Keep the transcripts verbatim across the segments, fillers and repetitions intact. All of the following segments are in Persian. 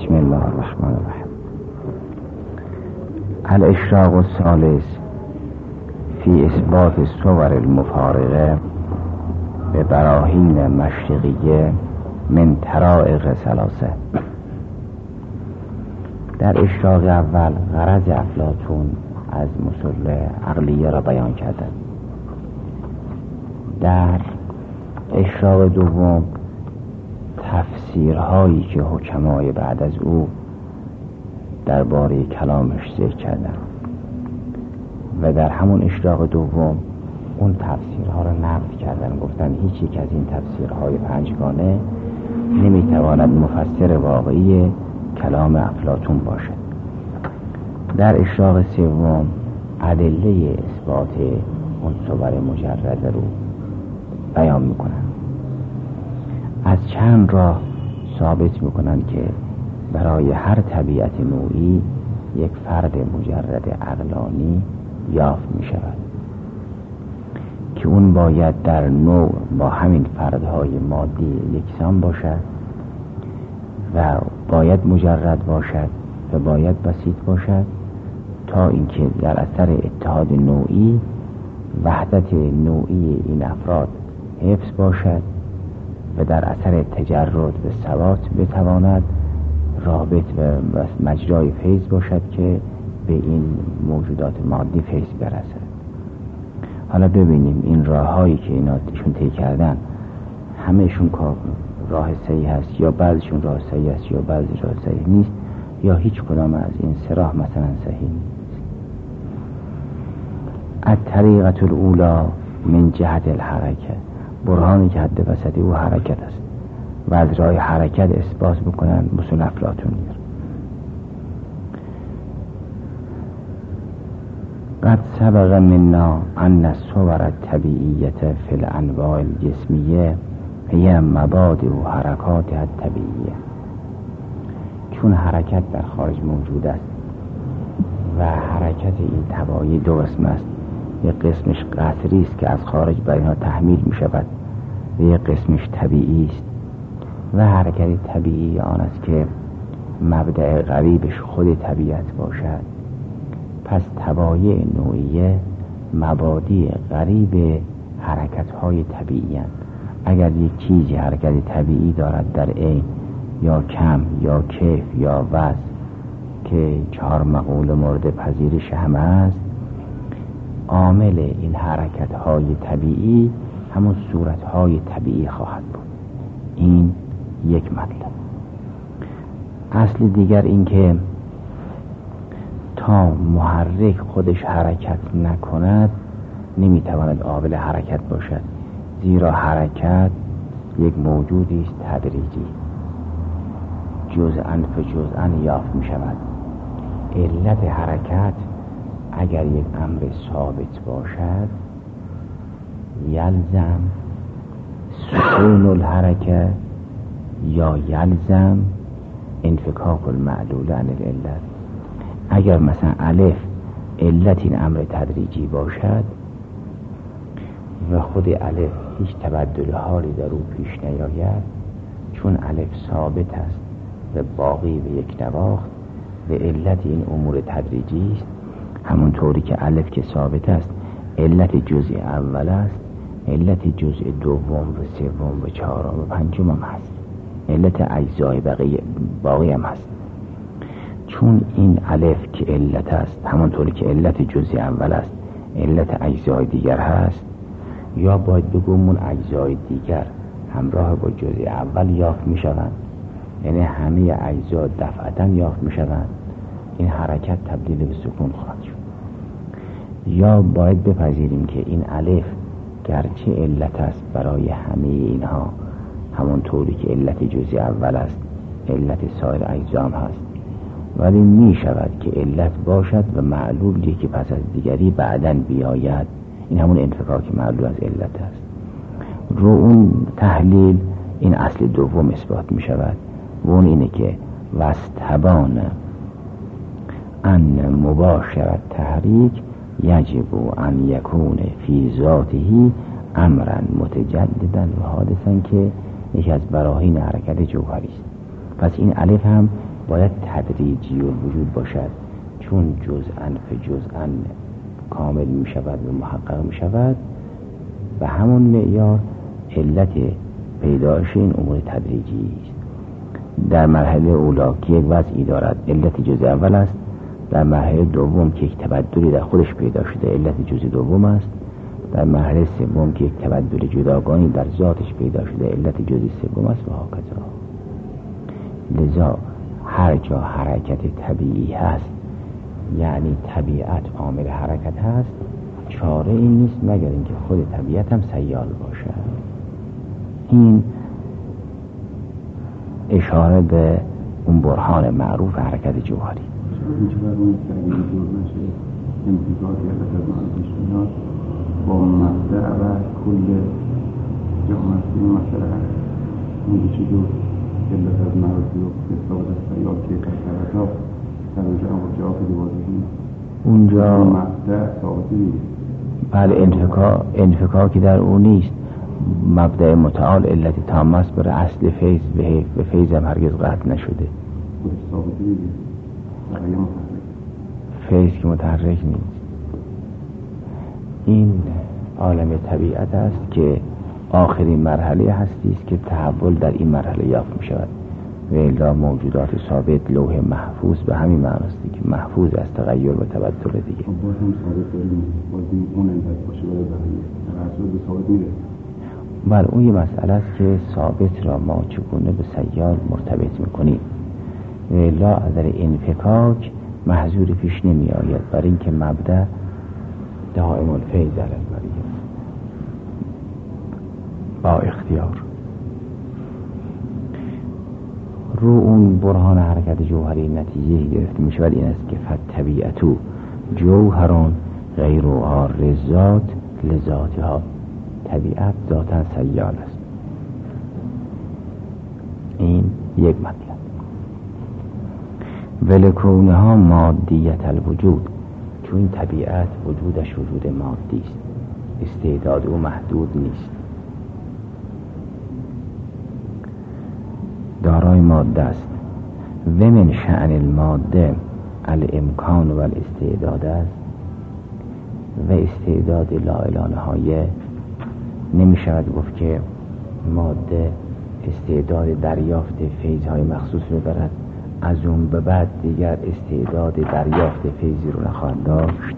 بسم الله الرحمن الرحیم. الاشراق الثالث فی اثبات الصور المفارقه به براهین مشرقیه من طرائق ثلاثه. در اشراق اول غرض افلاطون از اصول عقلیه را بیان کرده. در اشراق دوم تفسیرهایی که حکمای بعد از او درباره کلامش ذکر کردن و در همون اشراق دوم اون تفسیرها را نقد کردن، گفتن هیچ یک از این تفسیرهای پنجگانه نمیتواند مفسر واقعی کلام افلاطون باشد. در اشراق سوم ادله اثبات اون صور مجرد رو بیان میکنن. از چند راه ثابت میکنن که برای هر طبیعت نوعی یک فرد مجرد عقلانی یافت میشود که اون باید در نوع با همین فردهای مادی یکسان باشد و باید مجرد باشد و باید بسیط باشد تا اینکه در اثر اتحاد نوعی وحدت نوعی این افراد حفظ باشد و در اثر تجرد و ثبات بتواند رابط و مجرای فیض باشد که به این موجودات مادی فیض برسد. حالا ببینیم این راه هایی که اینا ایشون طی کردن همهشون راه صحیح هست یا بعضیشون راه صحیح هست یا بعضی راه صحیح نیست یا هیچ کدام از این سه راه مثلا صحیح نیست. الطریقة الاولی من جهت الحرکه، برهانی که حد وسطی او حرکت است و از راه حرکت اثبات بکنن اصول افلاطونی. قد سبق منا ان الصور الطبیعیه فی الانواع الجسمیه هی مبادئ و حرکات الطبیعیه. چون حرکت در خارج موجود است و حرکت این طبایع دو قسم است، یک قسمش قصری است که از خارج بر اینها تحمیل می شود و یک قسمش طبیعی است و حرکت طبیعی آن است که مبدأ غریبش خود طبیعت باشد. پس طبایع نوعیه مبادی غریب حرکت‌های طبیعی هستند. اگر یک چیزی حرکت طبیعی دارد در عین یا کم یا کیف یا وزن که چهار مقول مورد پذیرش همه است، عامل این حرکت‌های طبیعی همون صورت‌های طبیعی خواهد بود. این یک مطلب. اصل دیگر این که تا محرک خودش حرکت نکند نمیتواند عامل حرکت باشد، زیرا حرکت یک موجودی است تدریجی، جزءاً فجزءاً یافت می شود. علت حرکت اگر یک امر ثابت باشد یلزم سکون الحرکه یا یلزم انفکاک المعلول عن العلت. اگر مثلا الف علت این امر تدریجی باشد و خود الف هیچ تبدل حالی در او پیش نیاید، چون الف ثابت است و باقی به یک نواخت و علت این امور تدریجی است، همون طوری که الف که ثابت است علت جزء اول است، علت جزء دوم و سوم و چهارم و پنجم هم هست، علت اجزای باقی هم هست. چون این الف که علت است همونطوری که علت جزء اول است علت اجزای دیگر هست، یا باید بگم اون اجزای دیگر همراه با جزء اول یافت می شوند، یعنی همه اجزا دفعتا یافت می شوند، این حرکت تبدیل به سکون خواهد شد. یا باید بپذیریم که این الف گرچه علت است برای همه اینها همونطوری که علت جزء اول است علت سایر اجزام هست، ولی می شود که علت باشد و معلولی که پس از دیگری بعداً بیاید، این همون انفکاک معلول از علت است. رو اون تحلیل این اصل دوم اثبات می شود و اون اینه که واستبان ان مباشرت تحریک یجب ان یکون فی ذاته امرا متجددا و حادثا، که یکی از براهین حرکت جوهری است. پس این الف هم باید تدریجی و وجود باشد، چون جزءاً فجزءاً کامل می شود و محقق می شود. و همون معیار علت پیدایش این امور تدریجی است. در مرحله اولا که یک وضعی دارد علت جزء اول است، در مرحله دوم که یک تبدلی در خودش پیدا شده علت جزء دوم است، در مرحله سوم که یک تبدل جداگانه در ذاتش پیدا شده علت جزء سوم است و هاکذا. لذا هر جا حرکت طبیعی هست، یعنی طبیعت عامل حرکت هست، چاره این نیست مگر اینکه خود طبیعت هم سیال باشد. این اشاره به اون برهان معروف حرکت جوهری. با مبدع و کل جامعه مسئله هست اونی چجور علت از مرضی و استفاده از سیال که کسرت ها در اونجا هم جواب دیوازهی اونجا مبدع ثابتی. بله، انفکا انفکاکی در اون نیست. مبدع متعال علت تام است، برای اصل فیض به فیض هم هرگز قطع نشده. ثابتی دیگه برای متحرک فیض که متحرک نیست. این عالم طبیعت است که آخرین مرحله هستی است که تحول در این مرحله یافت می شود. و الا موجودات ثابت لوح محفوظ به همین معنی است که محفوظ از تغییر و تبدل دیگه. باز هم ثابت داریم، باز اون علت باشه برای بقیه در اصل به ثابت میره. بله، اون یه مسئله است که ثابت را ما چگونه به سیال مرتبط میکنیم. و الا از در انفکاک محظوری پیش نمی آید، برای اینکه مبدأ دائم الفیض علی البریه با اختیار. رو اون برهان حرکت جوهری نتیجه گرفته می شود این است که فالطبیعتو جوهران غیر عارضات لذاتها، طبیعت ذاتا سیال است. این یک مطلب. ولکونها مادیت الوجود، چون طبیعت وجودش وجود مادی است، استعداد او محدود نیست، دارای ماده است. و من شأن الماده الامکان و الاستعداد است. و استعداد لا اله نهایه نمی شود گفت که ماده استعداد دریافت فیضهای مخصوص رو دارد، از اون به بعد دیگر استعداد دریافت فیضی رو نخواهد داشت.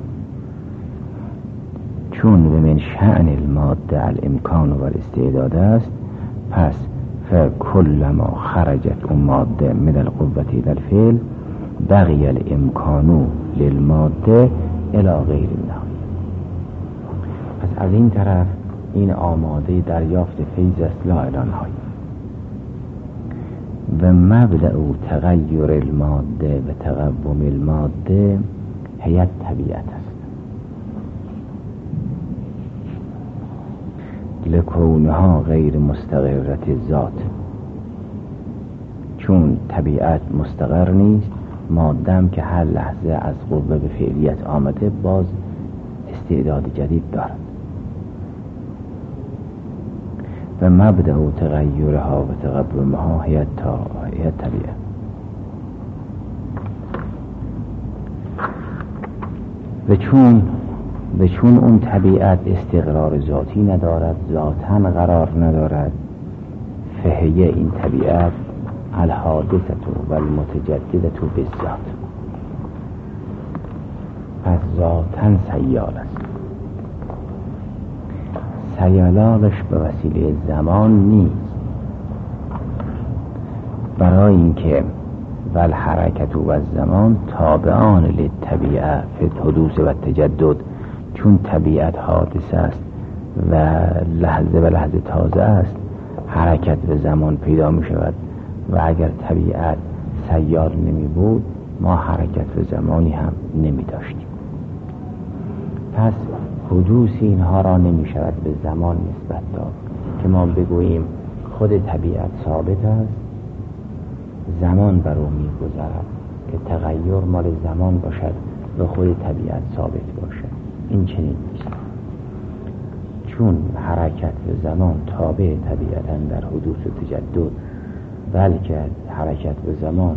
چون و من شأن الماده الامکان و الاستعداد است، پس فکلما خرجت اون ماده من القوة در فعل بقی الامکانو للماده الى غیر النهایه. پس از این طرف این آماده دریافت فیض است لا اله نهایه. و مبدأ تغییر الماده و تقوم الماده هیئت طبیعت است، لکونها غیر مستقرت ذات، چون طبیعت مستقر نیست، مادم که هر لحظه از قوه به فعلیت آمده باز استعداد جدید دارد. و مبدأ تغییرها و تقومها هیئت طبیعت. و چون و چون اون طبیعت استقرار ذاتی ندارد، ذاتاً قرار ندارد، فهیه این طبیعت الحادثه و المتجدده بالذات، پس ذاتاً سیال است. سیالانش به وسیله زمان نیست، برای اینکه ول حرکت و زمان تابعان للطبیعه فی الحدوث و تجدد، چون طبیعت حادثه است و لحظه و لحظه تازه است، حرکت به زمان پیدا می شود. و اگر طبیعت سیال نمی بود ما حرکت به زمانی هم نمی داشتیم. پس حدوث اینها را نمی شود به زمان نسبت داد که ما بگوییم خود طبیعت ثابت است، زمان بر او می گذرد که تغییر مال زمان باشد و خود طبیعت ثابت باشد. این چنین نیست، چون حرکت به زمان تابع طبیعتا در حدوث و تجدد، بلکه حرکت به زمان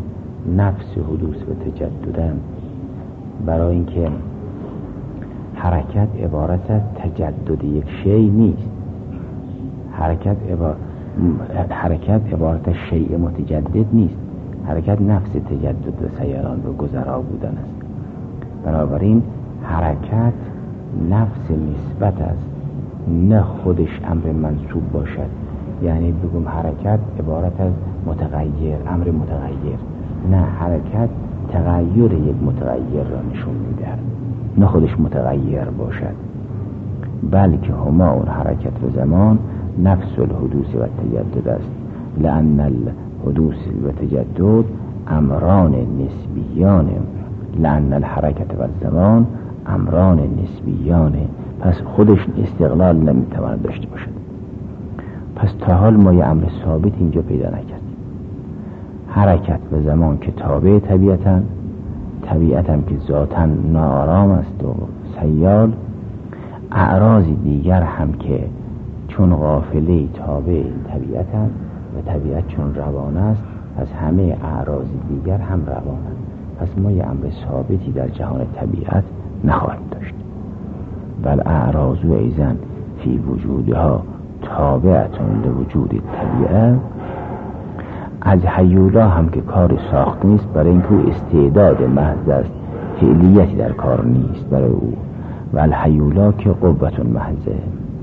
نفس حدوث و تجددن، برای اینکه حرکت عبارت از تجدد یک شیء نیست. حرکت عبارت حرکت عبارت از شیء متجدد نیست. حرکت نفس تجدد و سیران و گذرا بودن است. بنابراین حرکت نفس نسبت است، نه خودش امر منصوب باشد. یعنی بگم حرکت عبارت از متغیر، امر متغیر. نه، حرکت تغییر یک متغیر را نشون می‌دهد، نه خودش متغیر باشد، بلکه هما اون حرکت و زمان نفس الحدوث و تجدد است. لأن الحدوث و تجدد امران نسبیان، لأن الحرکت و زمان امران نسبیان. پس خودش استقلال نمیتواند داشته باشد. پس تا حال ما یه امر ثابت اینجا پیدا نکردیم. حرکت و زمان که تابع طبیعتن، طبیعت هم که ذاتاً ناآرام است و سیال، اعراض دیگر هم که چون غافله تابع این طبیعت هم و طبیعت چون روان است، پس همه اعراض دیگر هم روان است. پس ما یه امر ثابتی در جهان طبیعت نخواهیم داشت. بل اعراض و ایزن فی وجودها تابعتون لوجود طبیعه. از هیولا هم که کار ساخت نیست، برای اینکه استعداد محض است، فعلیتی در کار نیست برای او. و الهیولا که قوت محضه.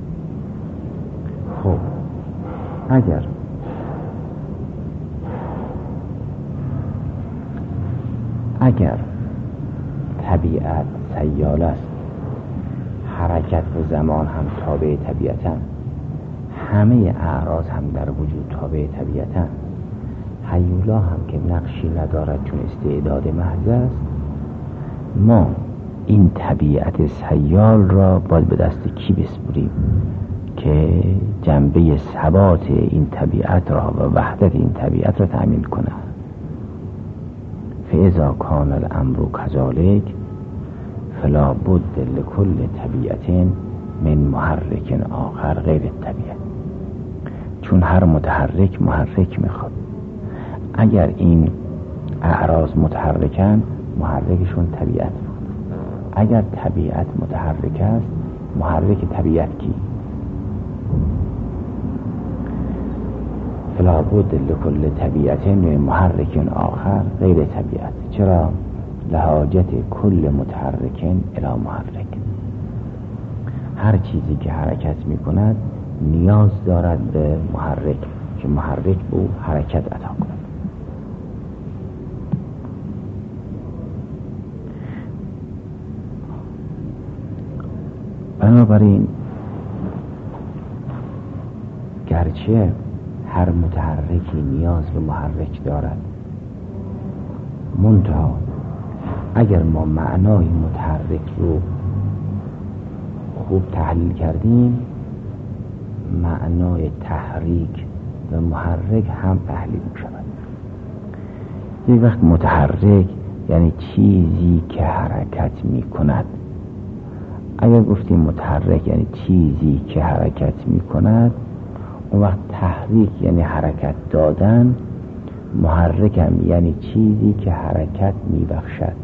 خب اگر اگر طبیعت سیال است، حرکت و زمان هم تابع طبیعتن، همه اعراض هم در وجود تابع طبیعتن، هیولا هم که نقشی ندارد چون استعداد محض است، ما این طبیعت سیال را باید به دست کی بسپریم که جنبه ثبات این طبیعت را و وحدت این طبیعت را تأمین کند؟ فاذا کان الامر کذالک فلا بد لکل طبیعت من محرک آخر غیر الطبیعت. چون هر متحرک محرک میخواد. اگر این اعراض متحرکن، محرکشون طبیعت بود. اگر طبیعت متحرک است، محرک طبیعت کی؟ فلا بد لکل طبیعت من محرک آخر غیر طبیعت. چرا؟ لحاجت کل متحرک الی محرک. هر چیزی که حرکت می کند نیاز دارد به محرک که محرک به او حرکت عطا کند. بنابراین گرچه هر متحرکی نیاز به محرک دارد، منتها اگر ما معنای متحرک رو خوب تحلیل کردیم، معنای تحریک و محرک هم تحلیل می شود. یک وقت متحرک یعنی چیزی که حرکت می کند. اگر گفتیم متحرک یعنی چیزی که حرکت می کند، اون وقت تحریک یعنی حرکت دادن، محرک هم یعنی چیزی که حرکت می بخشد.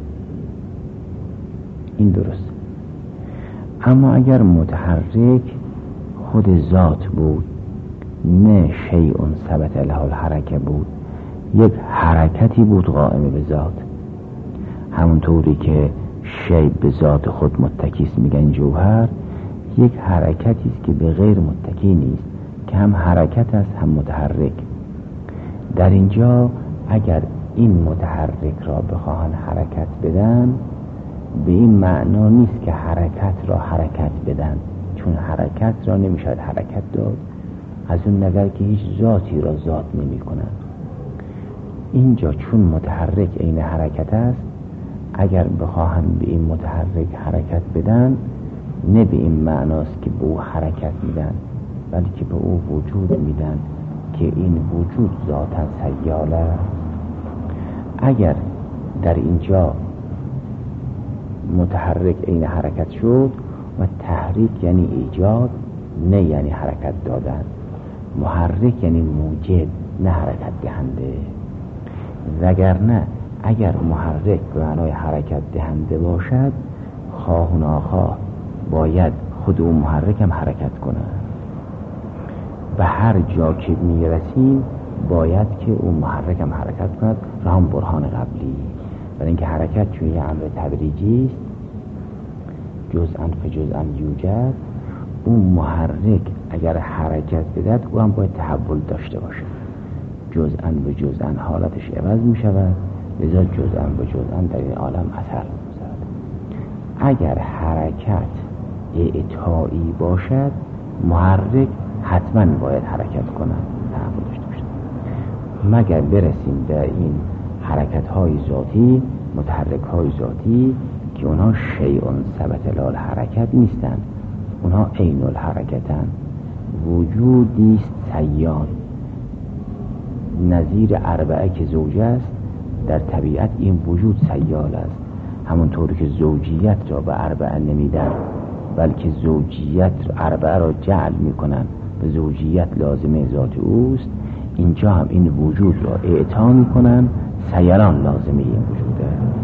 این درست. اما اگر متحرک خود ذات بود، نه شیء ثبت له الحرکه بود، یک حرکتی بود قائم به ذات، همونطوری که شیء به ذات خود متکیست میگن جوهر، یک حرکتی است که به غیر متکی نیست، که هم حرکت است هم متحرک. در اینجا اگر این متحرک را بخواهند حرکت بدن، به این معنا نیست که حرکت را حرکت بدن، چون حرکت را نمیشد حرکت داد، از اون نظر که هیچ ذاتی را ذات نمی کنند. اینجا چون متحرک عین حرکت است، اگر بخواهند به این متحرک حرکت بدن، نه به این معناست که به او حرکت میدن، بلکه به او وجود میدن که این وجود ذاتا سیاله است. اگر در اینجا متحرک عین حرکت شد و تحریک یعنی ایجاد، نه یعنی حرکت دادن. محرک یعنی موجب، نه حرکت دهنده. وگرنه اگر محرک به معنای حرکت دهنده باشد، خواه و ناخواه باید خود اون محرک هم حرکت کنه. به هر جا که میرسیم باید که اون محرک هم حرکت کند، را هم برهان قبلی. برای اینکه حرکت چون یه امر تدریجی است، جزءاً فجزءاً یوجد، اون محرک اگر حرکت بدهد او هم باید تحول داشته باشه. جزءاً به جزءاً حالتش عوض می شود، لذا جزءاً به جزءاً در این عالم اثر می گذارد. اگر حرکت اعطایی باشد، محرک حتما باید حرکت کنند، تحول داشته باشد. مگر برسیم به این حرکت های ذاتی، متحرک های ذاتی که اونها شیئون ثبت لال حرکت نیستند، اونها عین الحرکتن. وجودیست سیان، نظیر اربعه که زوجه است. در طبیعت این وجود سیال است، همونطور که زوجیت را به اربعه نمیدن، بلکه زوجیت اربعه را جعل میکنن به زوجیت لازمه ذات اوست. اینجا هم این وجود را اعطا میکنن، سیران لازمه این وجود است.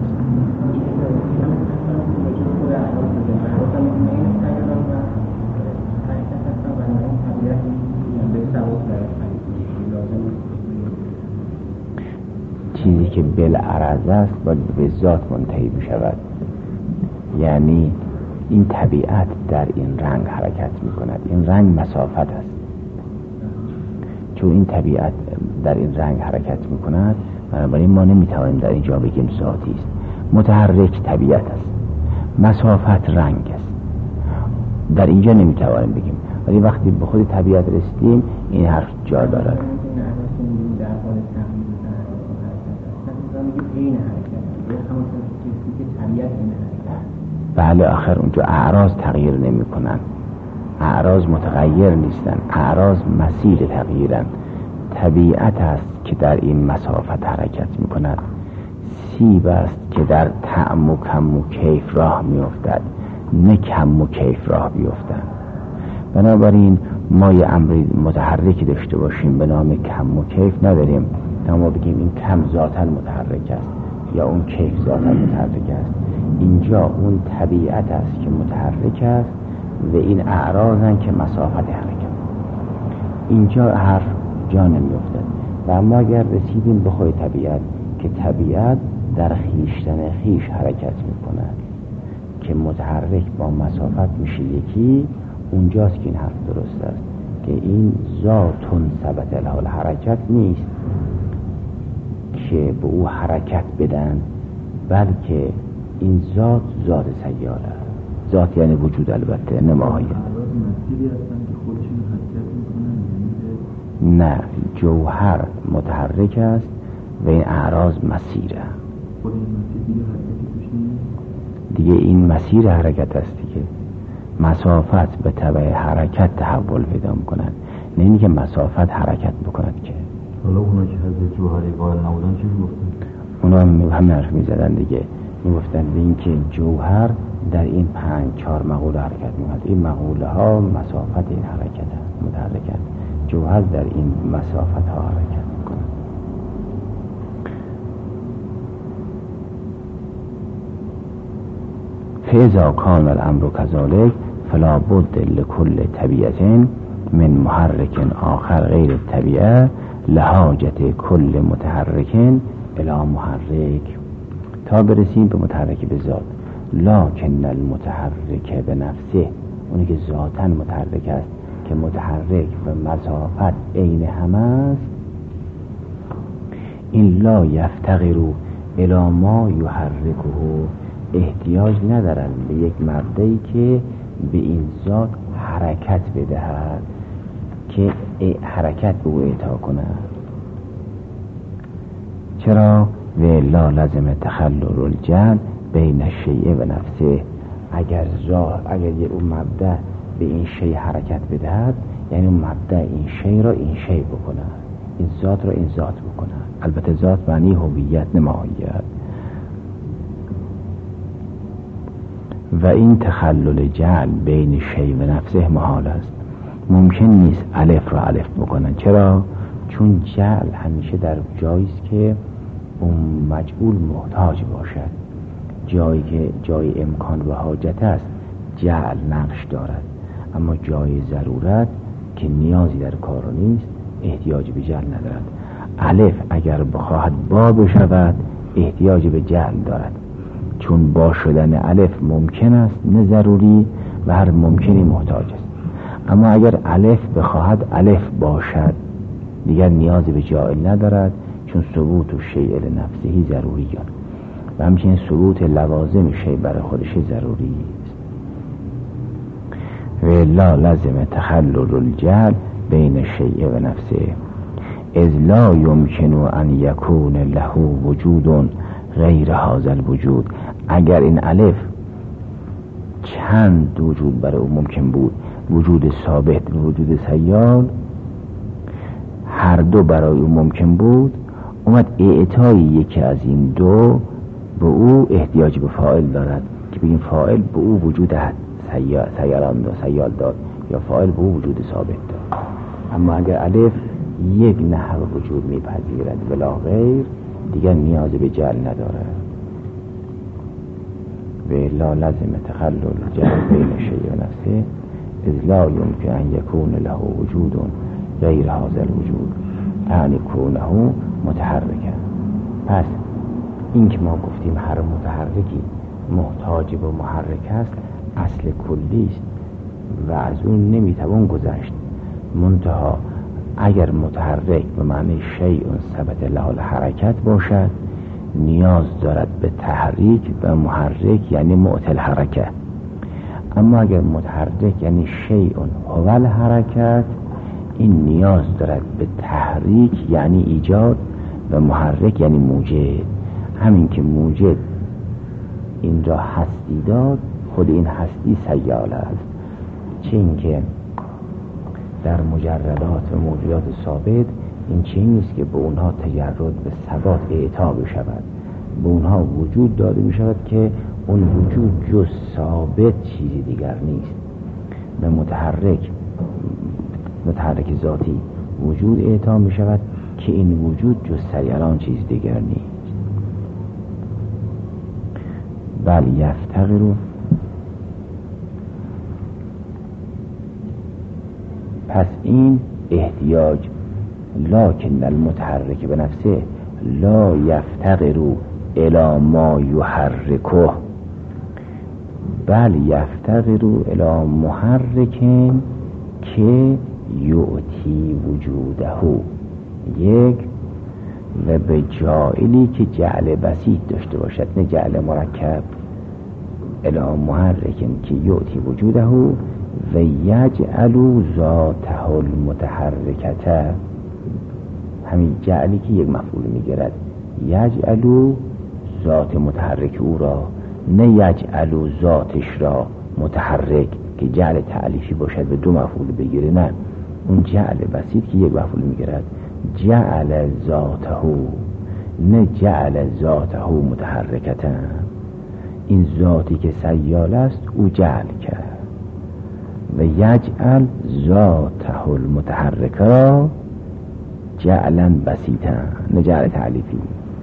چیزی که بالعرض است باید به ذات منتهی بشود. یعنی این طبیعت در این رنگ حرکت می کند، این رنگ مسافت است. چون این طبیعت در این رنگ حرکت می کند، بنابراین ما نمی توانیم در اینجا بگیم ذاتی است. متحرک طبیعت است، مسافت رنگ است، در اینجا نمی توانیم بگیم. ولی وقتی به خود طبیعت رسیدیم این حرف جا دارد. بله، آخر اونجا اعراض تغییر نمی کنن، اعراض متغیر نیستن، اعراض مسیر تغییرن. طبیعت است که در این مسافت حرکت می کند، سیب است که در طعم و کم و کیف راه می افتد، نه کم و کیف راه بیفتن. بنابراین ما یه امری متحرکی داشته باشیم به نام کم و کیف نداریم تا ما بگیم این کم ذاتاً متحرک است یا اون کیف ذاتاً متحرک است. اینجا اون طبیعت است که متحرک است و این اعراضن که مسافت حرکت. اینجا حرف جا نمی افتد. و اما اگر رسیدیم به خود طبیعت که طبیعت در خیشتن خیش حرکت می کند که متحرک با مسافت میشه یکی، اونجاست که این حرف درست است که این ذاتون ثبت الحال حرکت نیست که به او حرکت بدن، بلکه این ذات ذات سیال است. ذات یعنی وجود، البته نه ماهیت. نه، جوهر متحرک است و این اعراض مسیره. دیگه این مسیر حرکت است دیگه. مسافت به تبع حرکت تحول پیدا میکنند، نه اینکه مسافت حرکت بکند. که حالا اونا که حضرت جوهری قائل نبودن چی میگفتن؟ اونا هم همین حرف میزدن دیگه، میگفتن به اینکه جوهر در این پنج چهار مقوله حرکت میکند، این مقوله ها مسافت این حرکت هست، متحرکت. جوهر در این مسافت ها حرکت میکند. فاذا کان الامر كذلك فلا بد لكل طبیعة من محرک آخر غیر الطبیعه لحاجت کل متحرک الی محرک، تا برسیم به متحرک به ذات. لکن المتحرک به نفسه، اونی که ذاتاً متحرک است که متحرک و مسافت عین هم است، این لا یفتقر الی ما یحرکه، احتیاج ندارند به یک مبدعی که به این ذات حرکت بدهد که حرکت به او اعطا کند. چرا؟ و لا لازم تخلل الجمع بین الشیء و نفسه. اگر ذات، اگر یه اون مبدع به این شیء حرکت بدهد، یعنی اون مبدع این شیء را این شیء بکند، این ذات را این ذات بکند. البته ذات معنی هویت نه ماهیت. و این تخلل جعل بین شیء و نفسه محال است، ممکن نیست الف را الف بکنن. چرا؟ چون جعل همیشه در جایی است که اون مجعول محتاج باشد. جایی که جای امکان و حاجت است جعل نقش دارد، اما جای ضرورت که نیازی در کار نیست احتیاج به جعل ندارد. الف اگر بخواهد با بشود احتیاج به جعل دارد، چون با شدن الف ممکن است نه ضروری و هر ممکنی محتاج است. اما اگر الف بخواهد الف باشد دیگر نیازی به جعل ندارد، چون ثبوت و شیء لنفسه ضروری است و همچنین ثبوت لوازم شیء برای خودش ضروری است. و لا لازم تخلل الجعل بین شیء و نفسه اذ لا یمکن ان یکون له وجود غیر هذا الوجود. اگر این الف چند وجود برای او ممکن بود، وجود ثابت و وجود سیال، هر دو برای او ممکن بود، اومد اعطای یکی از این دو به او احتیاج به فاعل دارد که بگیم فاعل به او وجود سیالان داد سیال داد یا فاعل به او وجود ثابت داد. اما اگر الف یک نحو وجود میپذیرد بلا غیر دیگر نیاز به جعل ندارد. و لا لازم تخلل جعل بین شیء و نفسه اذ لا یمکن ان یکون له وجود غیر هذا الوجود یعنی کونه متحرکه. پس این که ما گفتیم هر متحرکی محتاج به محرک است اصل کلی است و از اون نمیتوان گذشت. منتها اگر متحرک به معنی شیء ثبت له الحرکت باشد نیاز دارد به تحریک و محرک یعنی معطل حرکت. اما اگر متحرک یعنی شیء هو الحرکت این نیاز دارد به تحریک یعنی ایجاد و محرک یعنی موجد. همین که موجد این را هستی داد خود این هستی سیال است. چه این که در مجردات و موجودات ثابت این چیزی نیست که به اونها تجرد به ثبات اعطا بشود، به اونها وجود داده بشود که اون وجود جز ثابت چیزی دیگر نیست. به متحرک متحرک ذاتی وجود اعطا می شود که این وجود جز سیالان چیز دیگر نیست. بل یفتقرو، پس این احتیاج لکن المتحرک به نفسه لا یفتقرو الی ما یحرکه بل یفتقرو الی محرکن که یعطی وجوده یک و به جائلی که جعل بسیط داشته باشد نه جعل مرکب. الی محرکن که یعطی وجوده و یجعل ذاته المتحرکته، همین جعلی که یک مفعول میگیرد، یجعل ذات متحرک او را نه یجعل ذاتش را متحرک که جعل تعلیفی باشد و دو مفعول بگیره. نه، اون جعل بسیط که یک مفعول میگیرد جعل ذاته نه جعل ذاته متحرکته. این ذاتی که سیال است او جعل کرد و یجعل ذاته المتحرک را جعلا بسیطا نه جعل تعلیفی.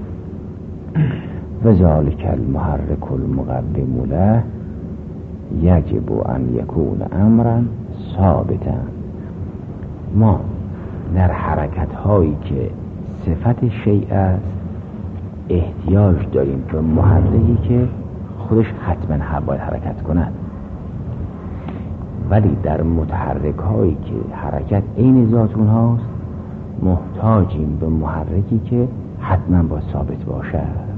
و ذالک المحرک المقدم له یجب ان یکون امرا ثابتا. ما در حرکت هایی که صفت شیء است احتیاج داریم به محرکی که خودش حتما باید حرکت کند، ولی در متحرک هایی که حرکت عین ذات اونهاست محتاجیم به محرکی که حتما باید ثابت باشد.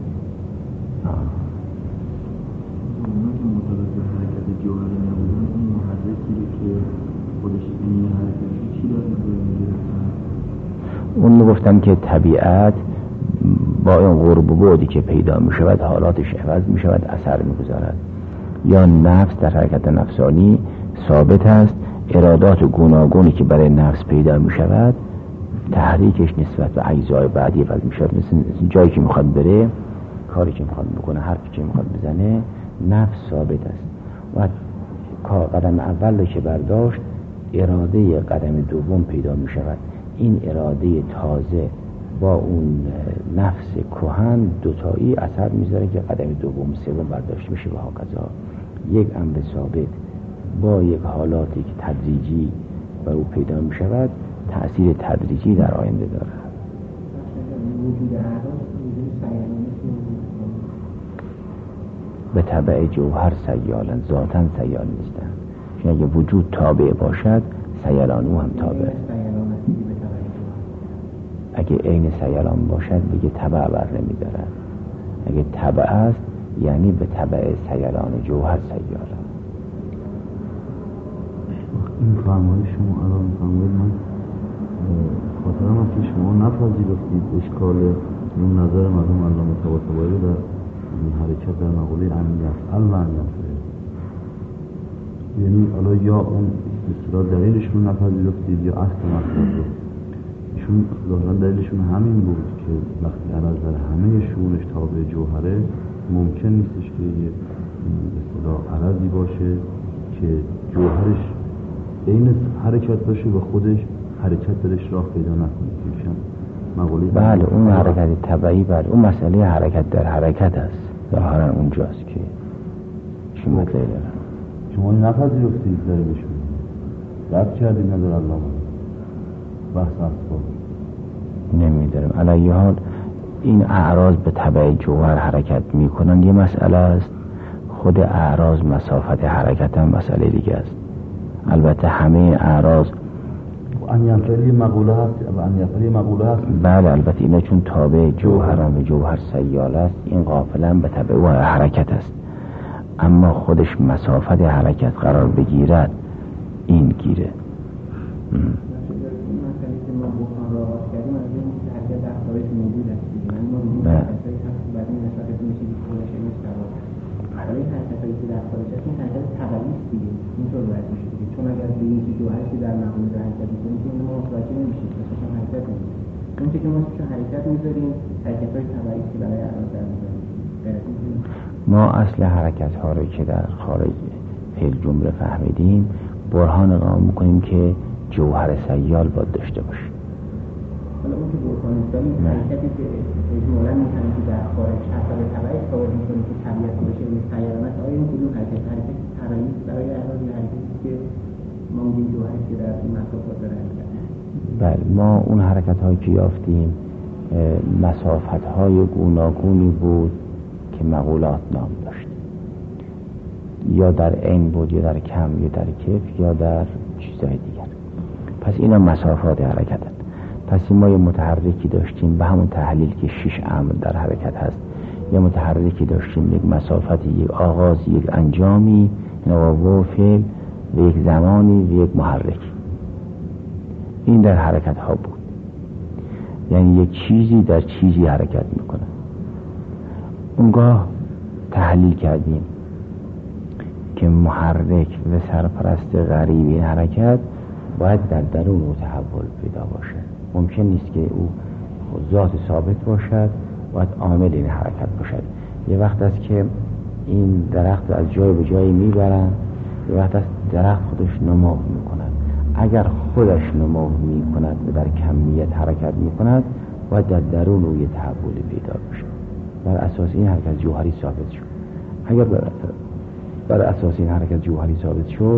اون گفتم که طبیعت با این قرب و بعدی که پیدا می شود حالاتش عوض می شود، اثر می گذارد. یا نفس در حرکت نفسانی ثابت است، ارادات و گوناگونی که برای نفس پیدا می شود تحریکش نسبت به اجزای بعدی عوض می شود. مثل جایی که میخواد بره، کاری که میخواد بکنه، حرفی که میخواد بزنه، نفس ثابت است و قدم اول که برداشت اراده قدم دوم پیدا می شود. این اراده تازه با اون نفس کهن دوتایی اثر میذاره که قدم دوم سوم برداشت میشه و هاکذا. یک امر ثابت با یک حالاتی که تدریجی بر او پیدا میشود تأثیر تدریجی در آینده داره. به تبع جوهر سیالن، ذاتن سیال نیستن. چون اگه وجود تابع باشد سیالان او هم تابع. اگه عین سیالان باشد دیگه تبع بر نمیدارد. اگه تبع است یعنی به تبع سیالان جوهر سیالان. این فرمایش شما الان فرمایید من خاطرم هست که شما نپذیرفتید اشکال این نظر مرحوم علامه طباطبایی در این حرکت در مقوله ان یفعل و ان یفعل، یعنی حالا یا اون اصطلاح دلیلشون نپذیرفتید یا اصل مطلب رو. ایشون ظاهرا دلیلشون همین بود که وقتی عرض در همه شونش تابع جوهره ممکن نیستش که یه اصطلاح عرضی باشه که جوهرش این حرکت باشه و خودش حرکت درش راه پیدا نکنه. بله اون حرکت طبعی، بله اون مسئله حرکت در حرکت است ظاهرا اونجاست که چی مطلعه دارن. شما نپذیرفتید دلیلشون رد کردید نظر علامه بحث اسباب نمیدارم. علیه حال این اعراض به تبع جوهر حرکت میکنن یه مسئله است، خود اعراض مسافت حرکت هم مسئله دیگه است. البته همه اعراض ان یفعلی مقوله هست و ان یفعلی مقوله هست. بله البته اینا چون تابع جوهران و جوهر سیال است این غافلا به تبع او حرکت است، اما خودش مسافت حرکت قرار بگیرد این گیره. چون اگر به این که جوهر که در مقام حرکت می‌کنیم که ما متوجه نمی‌شیم مثلا حرکت نمی‌کنیم. اون که ما چون حرکت می‌ذاریم حرکت‌های تبعی که برای اعراض در می‌ذاریم. ما اصل حرکت‌ها رو که در خارج فعل جمله فهمیدیم برهان قائم می‌کنیم که جوهر سیال باید داشته باشه. حالا اون که برهان داریم حرکتی که اجمالاً می‌فهمیم که در خارج حتی به تبعی ثابت می‌کنیم که طبیعت باشه این سیالات آیا این کدوم حرکت حرکت تبعی برای اعراض حرکتی که ما میگیم جوهری که در این مسافت داره حرکت. بله ما اون حرکت هایی که یافتیم مسافت های گوناگونی بود که مقولات نام داشت، یا در عین بود یا در کم یا در کیف یا در چیزهای دیگر. پس اینا مسافات حرکت هست. پس ما یه متحرکی داشتیم به همون تحلیل که شش امر در حرکت هست، یه متحرکی داشتیم یک مسافتی، یک آغاز، یک انجامی، نوع فعل و یک زمانی و یک محرک. این در حرکت ها بود، یعنی یک چیزی در چیزی حرکت میکنه. اونگاه تحلیل کردیم که محرک و سرپرست غریب این حرکت باید در درون او تحول پیدا باشه. ممکن نیست که او ذات ثابت باشد، باید عامل این حرکت باشد. یه وقت است که این درخت از جای به جایی میبرن، یه وقت است درخت خودش نمو میکند. اگر خودش نمو میکند و در کمیت حرکت میکند باید در درون او یه تحول پیدا باشه. بر اساس این حرکت جوهری ثابت شد. اگر بر, بر اساس این حرکت جوهری ثابت شد،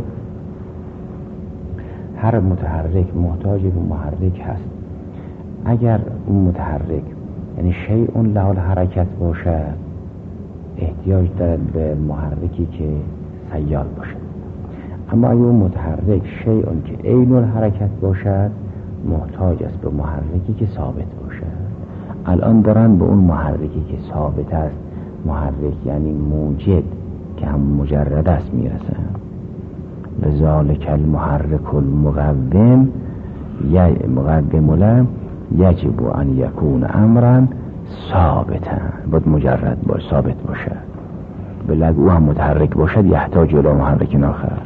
هر متحرک محتاج به محرک هست. اگر اون متحرک یعنی شیء له الحرکت باشه، احتیاج دارد به محرکی که سیال باشه. اما اگر اون متحرک شیء که عین الحرکت باشد، محتاج است به محرکی که ثابت باشه. الان دارن به اون محرکی که ثابت است، محرک یعنی موجد که هم مجرد است میرسن. لذالک المحرک المقوم یا مقوم له یجب ان یکون امرا ثابتا، باید مجرد باشه، ثابت باشه. بلکه او هم متحرک باشد یحتاج الی محرک آخر،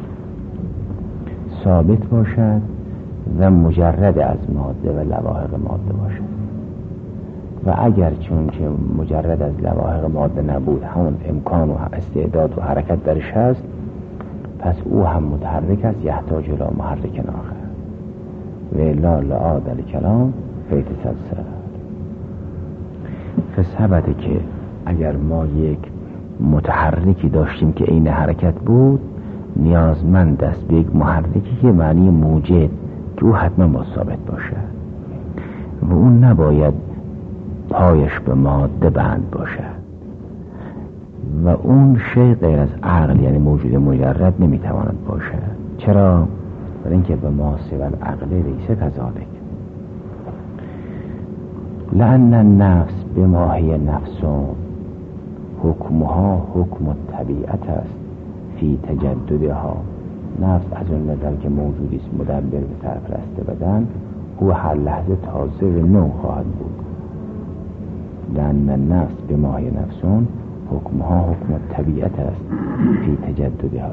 ثابت باشد و مجرد از ماده و لواحق ماده باشد. و اگر چون که مجرد از لواحق ماده نبود، همون امکان و استعداد و حرکت درش هست، پس او هم متحرک است یحتاج الی محرک آخر و الا لعاد الکلام فیتصل. ثبته که اگر ما یک متحرکی داشتیم که عین حرکت بود، نیازمند است به یک محرکی که معنی موجد که او حتما با ثابت باشه و اون نباید پایش به ماده بند باشه و اون شیء غیر از عقل یعنی موجود مجرد نمیتواند باشه. چرا؟ برای اینکه به ما سوى العقل لیس کذالک، لأن النفس بما هی نفس حکمها حکم الطبیعت است فی تجددها. نفس از اون نظر که موجودی است مدبر به سرپرست بدن، او هر لحظه تازه و نو خواهد بود. لأن النفس بما هی نفس حکمها حکم الطبیعت است فی تجددها.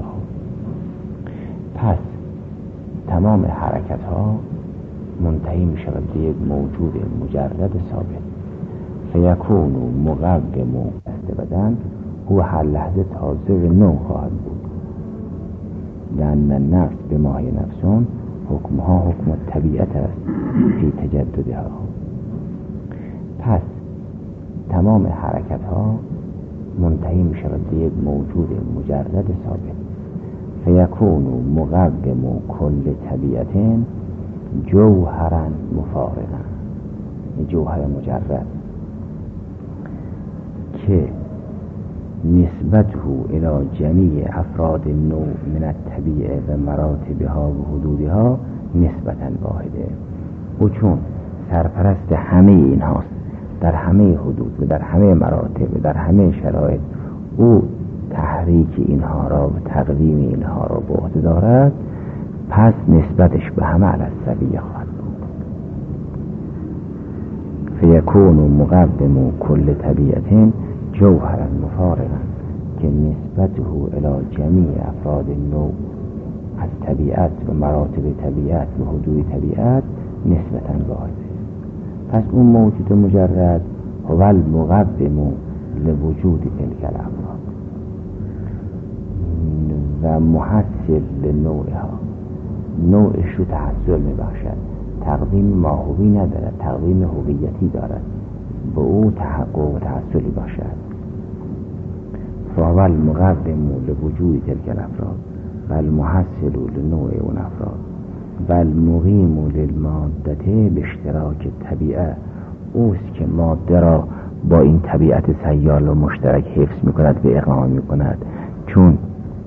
پس تمام حرکت ها منتهی می شود به یک موجود مجرد ثابت. فیکون مقوم دست بدن، او هر لحظه تازه و نو خواهد بود. لأن النفس بما هی نفس حکمها حکم الطبیعت است فی تجددها. پس تمام حرکت ها منتهی می شود به یک موجود مجرد ثابت. فیکون مقوم کل طبیعت جوهرا مفارقا، جوهر مجرد که نسبته الى جمیع افراد النوع من الطبیعه و مراتبها و حدودها نسبتا واحده. او چون سرپرست همه این هاست در همه حدود و در همه مراتب و در همه شرایط، او تحریک اینها را و تقدیم اینها را به عهده دارد، پس نسبتش به همه علی السویه خواهد بود. فیکون مقدم کل طبیعت جوهرا مفارقا که نسبته الی جمیع افراد النوع از طبیعت و مراتب طبیعت و حدود طبیعت نسبتا واحده. پس اون موجود مجرد هو المقدم لوجود تلک الافراد و محصل لنوعها. نوعش رو تحصل می بخشد، تقدیم ماهوی ندارد، تقدیم هویتی دارد، به او تحقق و تحصلی باشد. فهو المقدم لوجود تلک الافراد و المحصل لنوع اون افراد و المقیم للمادته به اشتراک طبیعه. اوست که ماده را با این طبیعت سیال و مشترک حفظ می کند و اقامه می کند. چون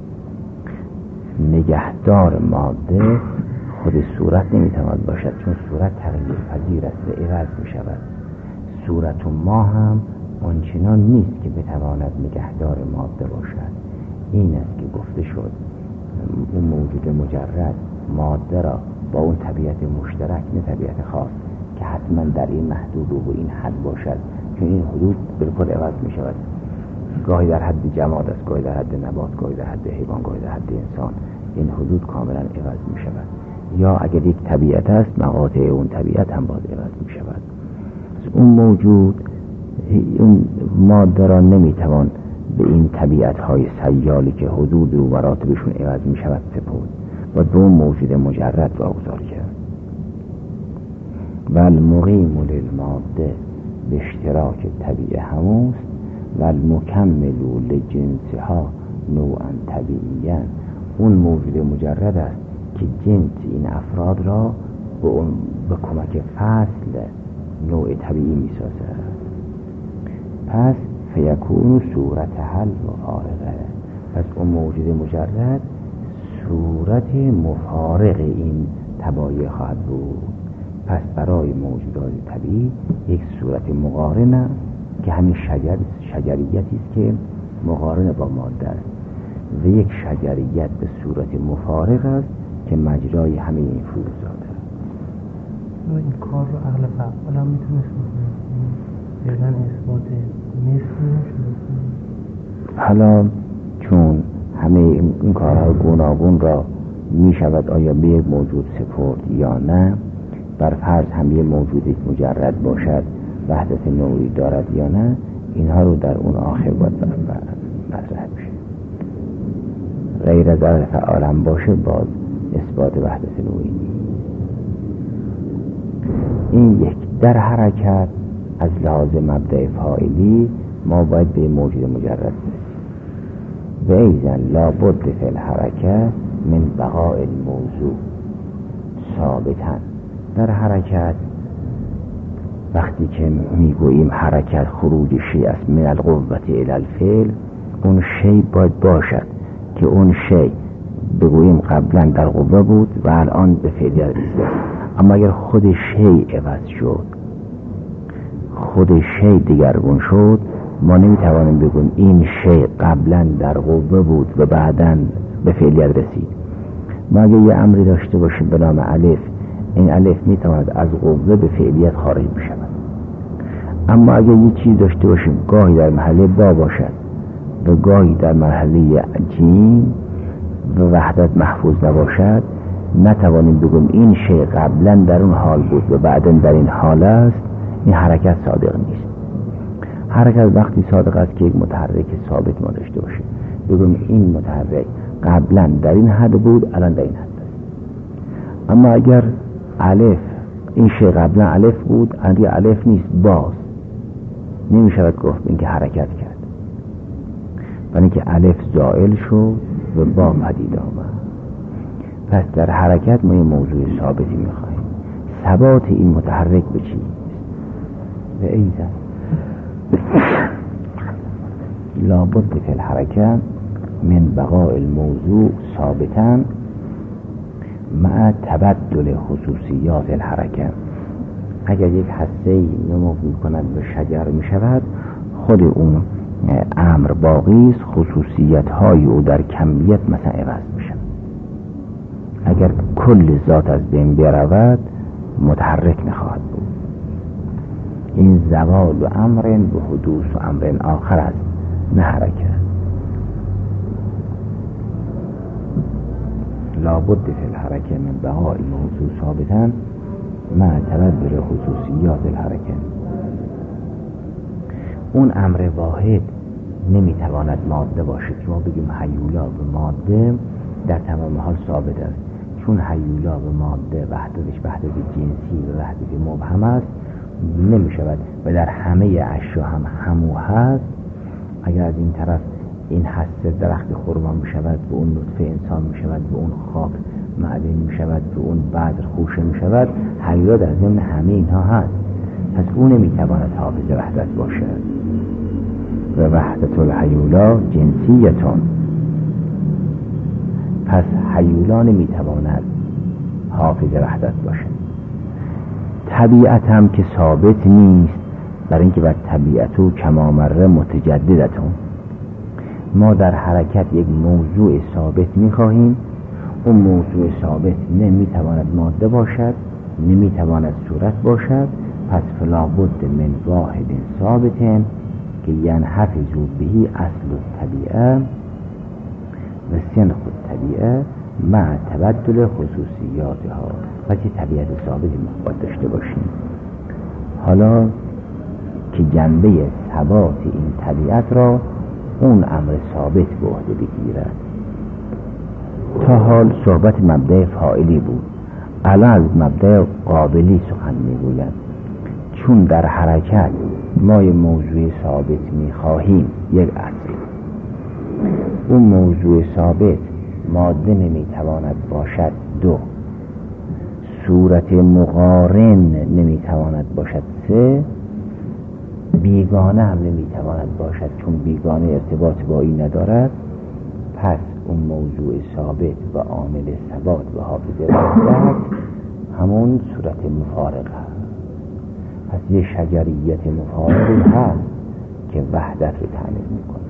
نگهدار ماده خود صورت نمیتواند باشد، چون صورت تغییر پذیر است و عوض می شود. صورت و ما هم آنچنان نیست که بتواند نگهدار ماده باشد. این است که گفته شد اون موجود مجرد ماده را با اون طبیعت مشترک، نه طبیعت خاص که حتما در این محدود و این حد باشد، چون این حدود بالکل عوض می شود. گاهی در حد جماد است، گاهی در حد نبات، گاهی در حد حیوان، گاهی در حد انسان. این حدود کاملا عوض می شود. یا اگر یک طبیعت است، مقاطع اون طبیعت هم باز عوض می شود. اون موجود اون ماده را نمی توان به این طبیعت های سیالی که حدود و مراتبشون عوض می شود سپرد و به اون موجود مجرد واگذار کرد. و المقیم للماده به اشتراک طبیعه هموست و المکمل لجنسها نوعا طبیعیاً. اون موجود مجرد است که جنس این افراد را به اون به کمک فصل نوع طبیعی می سازد. پس فیکون صورت حل مفارقه. پس اون موجود مجرد صورت مفارق این طبایع خواهد بود. پس برای موجودات طبیعی یک صورت مقارنه که همین شجر شجریتی است که مقارنه با ماده است و یک شجریت به صورت مفارق است که مجرای همه این فروزات است. این کار رو عقل فعال هم میتونست بکنه، فعلا اثبات مثل نشده. حالا چون همه این کارهای گوناگون را می شود آیا به یک موجود سپرد یا نه، بر فرض هم یک موجودی مجرد باشد وحدت نوعی دارد یا نه، اینها رو در اون آخر باید مطرح بشه. غیر از عقل فعال هم باشه باز اثبات وحدت نوعی. این یک در حرکت از لحاظ مبدأ فاعلی ما باید به موجود مجرد برسیم. و ایضا لابد فی الحرکه من بقاء الموضوع ثابتا. در حرکت وقتی که میگوییم حرکت خروج شیء است من القوة الی الفعل، اون شیء باید باشد که اون شیء بگوییم قبلا در قوه بود و الان به فعلیت رسید. اما اگر خود شیء عوض شد، خود شیء دیگرگون شد، ما نمیتوانیم بگوییم این شیء قبلا در قوه بود و بعدا به فعلیت رسید. ما اگر یه امری داشته باشیم به نام الف، این الف میتواند از قوه به فعلیت خارج بشود. اما اگر یه چیز داشته باشیم گاهی در محله با باشد و گاهی در مرحله جیم و وحدت محفوظ نباشد، نتوانیم بگویم این شیء قبلا در اون حال بود و بعدا در این حال است. این حرکت صادق نیست. حرکت وقتی صادق است که یک متحرک ثابت ما داشته باشه، بگویم این متحرک قبلا در این حد بود، الان در این حد است. اما اگر الف، این شیء قبلا الف بود، الان الف نیست، باز نمی شود گفت این که حرکت کرد، برای اینکه الف زائل شد و با پدید آمد. پس در حرکت ما یه موضوع ثابتی می خواهیم. ثبات این متحرک به چیست؟ و ایضا لابد فی الحرکه من بقاء الموضوع ثابتا مع تبدل خصوصیات الحرکه. اگر یک هسته‌ای نمو می‌کند و شجر می‌شود، خود اون امر باقی است، خصوصیت‌های او در کمیت مثلا عوض میشه. اگر کل ذات از بین برود متحرک نخواهد بود. این زوال و امر و حدوث و امر آخر است، نه حرکت. لابد فی الحرکه من بقاء الموضوع ثابتا مع تبدل خصوصیات الحرکه. اون امر واحد نمیتواند ماده باشد که ما بگیم هیولا به ماده در تمام حال ثابت است، چون هیولا به ماده وحدتش وحدت جنسی و وحدت مبهم است، نمیشود و در همه اشیا هم همو هست. اگر از این طرف این هسته درخت خرما می شود، به اون نطفه انسان می شود، به اون خاک معدن می شود، به اون بدر خوشه می شود، هیولا در ضمن همه اینها هست. پس اون نمی تواند حافظ وحدت باشد و وحدت الهیولا جنسیتون. پس هیولا نمی تواند حافظ وحدت باشد. طبیعت هم که ثابت نیست، برای اینکه بر طبیعتو کما مره متجددتون. ما در حرکت یک موضوع ثابت می‌خواهیم، اون موضوع ثابت نمی‌تواند ماده باشد، نمی‌تواند صورت باشد. پس فلا بد من واحد ثابت که ینحفظ به اصل الطبیعه و سنخ الطبیعه مع تبدل خصوصیاتها. و که طبیعت ثابتی ما باید داشته باشیم. حالا که جنبه ثبات این طبیعت را اون امر ثابت به عهده بگیرد. تا حال صحبت مبدأ فاعلی بود، الان از مبدأ قابلی سخن میگوید. چون در حرکت ما یه موضوع ثابت میخواهیم، یک اصل، اون موضوع ثابت ماده نمیتواند باشد، دو، صورت مقارن نمیتواند باشد، سه، بیگانه هم نمیتواند باشد چون بیگانه ارتباط با این ندارد. پس اون موضوع ثابت و عامل ثبات و حافظه وحدت همون صورت مفارقه هست. پس یه شجریت مفارقی هست که وحدت رو تعمیل میکنه.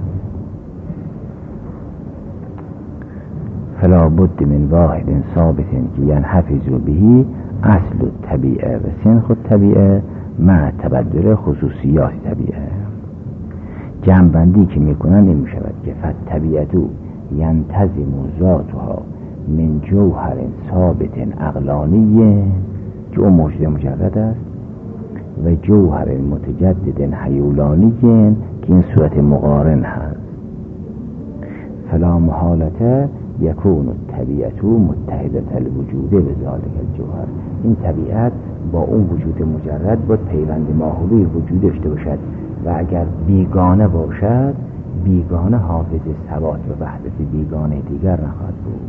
فلا بد من واحد ثابت که ینحفظ به اصل الطبیعه و سنخ الطبیعه مع تبدل خصوصیات طبیعه. جمع‌بندی که میکنن نمی شود که فالطبیعتو ینتظم ذاتها من جوهر ثابت عقلانی که اون موجود مجرد است و جوهر متجدد حیولانی که این صورت مقارن هست. فلا محالته یکون الطبیعت متحدة الوجود به ذالک الجوهر. این طبیعت با اون وجود مجرد باید پیوند ماهوی وجود داشته باشد و اگر بیگانه باشد بیگانه حافظ ثبات و وحدت بیگانه دیگر نخواهد بود.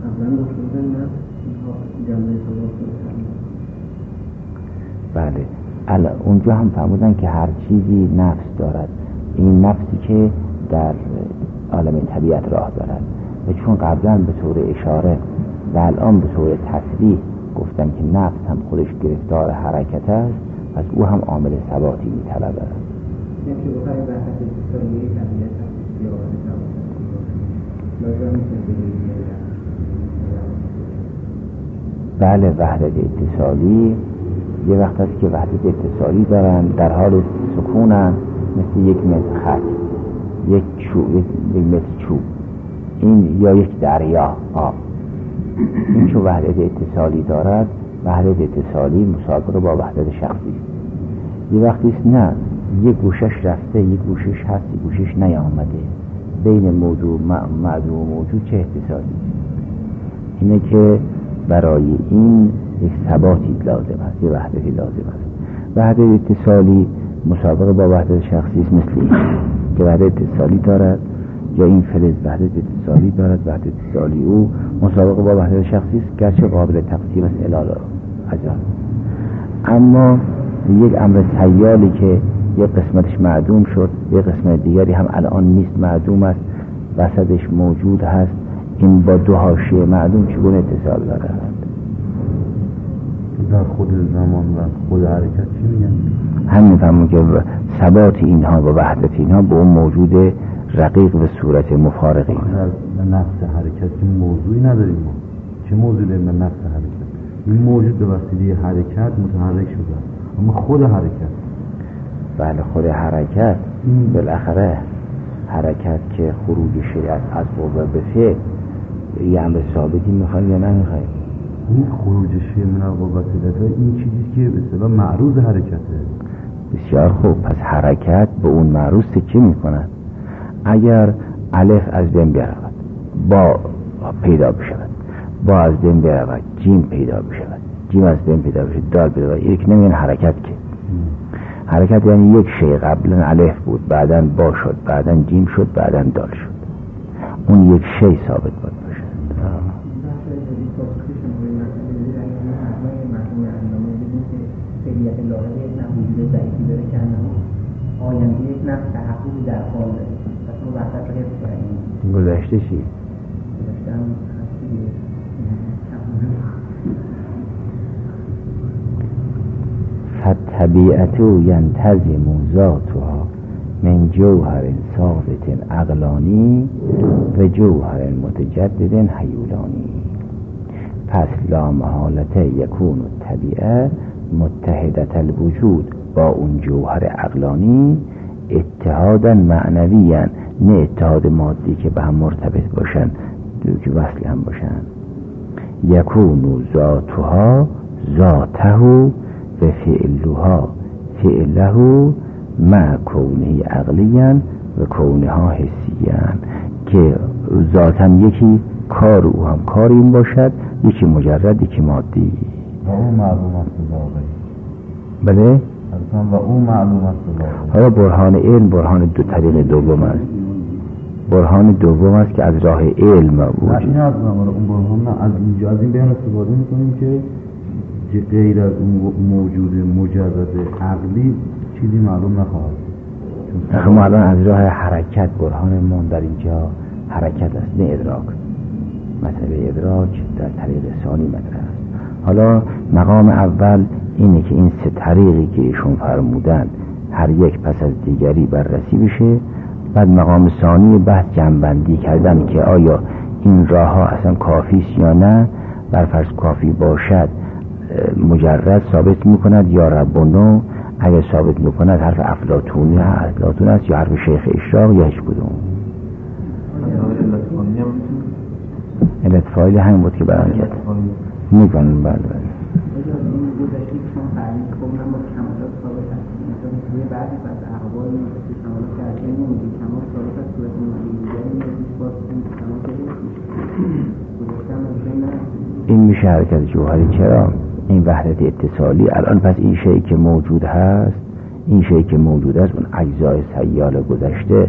بله الان اونجا هم فرمودن که هر چیزی نفس دارد، این نفسی که در عالم طبیعت راه دارد و چون قبلا به طور اشاره و الان به طور تصریح گفتم که نفس هم خودش گرفتار حرکت است، پس او هم عامل ثباتی می‌طلبد. بله وحدت اتصالی یه وقت هست که وحدت اتصالی دارن در حال سکونن، مثل یک متر خط، یک چوب، یک متر چوب، این یا یک دریا آب. این چون وحدت اتصالی دارد، وحدت اتصالی مسابقه با وحدت شخصی. یه وقتی نه یک گوشش رفته، یک گوشش هست، یک گوشش نیامده، بین موضوع معدوم و موجود چه اتصالی؟ اینه که برای این یک ثباتی لازم است، یک وحدتی لازم است. وحدت اتصالی مسابقه با وحدت شخصی است، مثل این که وحدت اتصالی دارد یا این فلز وحدت اتصالی دارد، وحدت اتصالی او مسابقه با وحدت شخصی است، گرچه قابل تقسیم است الی اجزا. اما یک امر سیالی که یک قسمتش معدوم شد، یک قسمت دیگری هم الان نیست، معدوم است، وسطش موجود هست، این با دو حاشیه معدوم چگونه اتصال دارد؟ در خود زمان و خود حرکت چی میگن؟ همین فهمون که ثبات اینها و وحدت اینها به اون موجود رقیق و صورت مفارقی. در نفس حرکت که موضوعی نداریم ما، چه موضوعی داریم در نفس حرکت؟ این موجود به وسیله حرکت متحرک شده، اما خود حرکت، بله خود حرکت بالاخره حرکت که خروج شیء از قوه به فعل یه امر ثابتی میخواد یا نمیخواد؟ این خروج شیء من القوة این چیزی که به اصطلاح معروض حرکته. بسیار خوب، پس حرکت به اون معروض چی میکند؟ اگر الف از بین برود با پیدا بشود، با از بین برود جیم پیدا بشود، جیم از بین پیدا بشود، دال پیدا بشود، یک نمیگن حرکت که حرکت یعنی یک شی قبلا الف بود، بعدن با شد، بعدن جیم شد، بعدن دال شد، اون یک شی ثابت بود باشه. گذشته چی؟ فالطبیعت ینتظم ذاتها من جوهر ثابت عقلانی و جوهر متجدد حیولانی. پس لا محالت یکون الطبیعه متحدة الوجود با اون جوهر عقلانی اتحادا معنویاً، نه اتحاد مادی که به هم مرتبط باشن که وصل هم باشن. یکون ذاتها ذاته و فعلها فعله مع کونه عقلیا و کونها حسیا، که ذاتم یکی، کار او هم کار این باشد، یکی مجرد یکی مادی. و او معلوم است واقعی. بله؟ و او معلوم است واقعی. حالا برهان علم برهان دو طریق دوم است، برهان دوم است که از راه علم وجود. این از اون برهان از اینجا از این بیان استفاده میکنیم که غیر از اون موجود مجرد عقلی چیزی معلوم نخواهد. اخه ما الان از راه حرکت برهان ما در اینجا حرکت است، نه ادراک. مسئله ادراک در طریق ثانی مطرح است. حالا مقام اول اینه که این سه طریقی که ایشون فرمودن هر یک پس از دیگری بررسی بشه. بعد مقام ثانی بحث جنبندی کردن که آیا این راه ها اصلا کافی است یا نه. بر فرض کافی باشد مجرد ثابت میکند یا ربونو، اگر ثابت میکند حرف افلاطونی افلاطون است یا حرف شیخ اشراق یا هیچ کدوم. علت فایل همین بود که بیان کرد میکنن. بله بله Thank you. میشه حرکت جوهری. چرا؟ این وحدت اتصالی الان پس این شیء که موجود هست، این شیء که موجود است اون اجزای سیال گذشته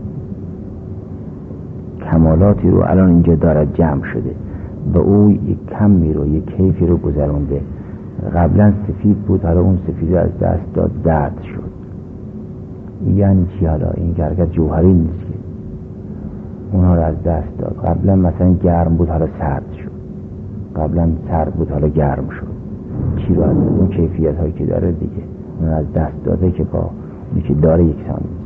کمالاتی رو الان اینجا دارد جمع شده، به او یک کمی رو یک کیفی رو گذرونده. قبلا سفید بود، حالا اون سفید از دست داد، زرد شد. یعنی چی؟ حالا این حرکت جوهری نیست که اونها رو از دست داد. قبلا مثلا گرم بود، حالا سرد شد. قبلا سرد بود، حالا گرم شد. چی رو از اون کیفیت هایی که داره دیگه اون از دست داده که با اونی که داره یکسان